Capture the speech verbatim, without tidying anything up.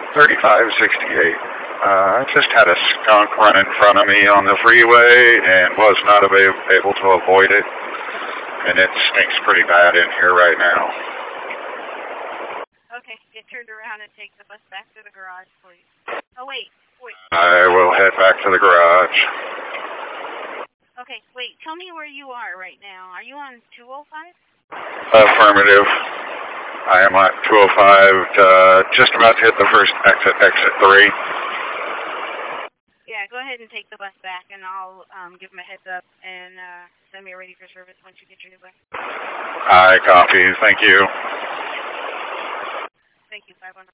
thirty-five sixty-eight. Uh, I just had a skunk run in front of me on the freeway and was not ava- able to avoid it. And it stinks pretty bad in here right now. Okay, get turned around and take the bus back to the garage, please. Oh, wait, wait. I will head back to the garage. Okay, wait, tell me where you are right now. Are you on two oh five? Affirmative. I am at two oh five, uh, just about to hit the first exit, exit three. Yeah, go ahead and take the bus back, and I'll um, give them a heads up and uh, send me a ready for service once you get your new bus. I copy. Thank you. Thank you, five one.